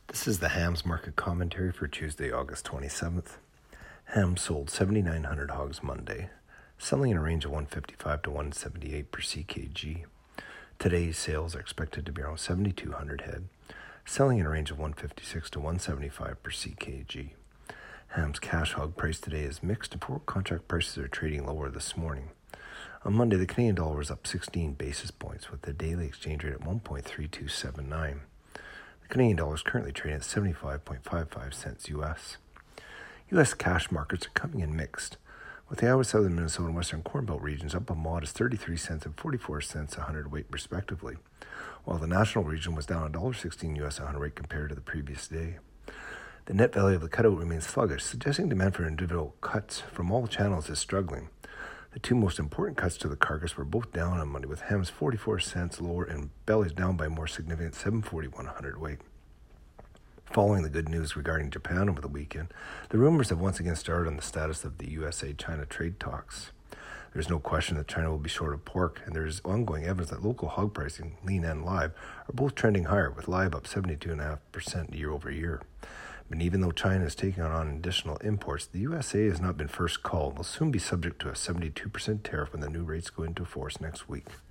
This is the hams market commentary for Tuesday, August 27th. Hams sold 7,900 hogs Monday, selling in a range of 155 to 178 per ckg. Today's sales are expected to be around 7,200 head, selling in a range of 156 to 175 per ckg. Hams cash hog price today is mixed, and forward contract prices are trading lower this morning. On Monday, the Canadian dollar was up 16 basis points, with the daily exchange rate at 1.3279. The Canadian dollar is currently trading at 75.55 cents U.S. U.S. cash markets are coming in mixed, with the Iowa, Southern Minnesota, and Western Corn Belt regions up a modest 33 cents and 44 cents a hundredweight respectively, while the national region was down $1.16 U.S. a hundredweight compared to the previous day. The net value of the cutout remains sluggish, suggesting demand for individual cuts from all channels is struggling. The two most important cuts to the carcass were both down on Monday, with hams 44 cents lower and bellies down by more significant 741 a hundredweight. Following the good news regarding Japan over the weekend, the rumors have once again started on the status of the USA-China trade talks. There is no question that China will be short of pork, and there is ongoing evidence that local hog pricing, lean and live, are both trending higher, with live up 72.5% year over year. But even though China is taking on additional imports, the USA has not been first called and will soon be subject to a 72% tariff when the new rates go into force next week.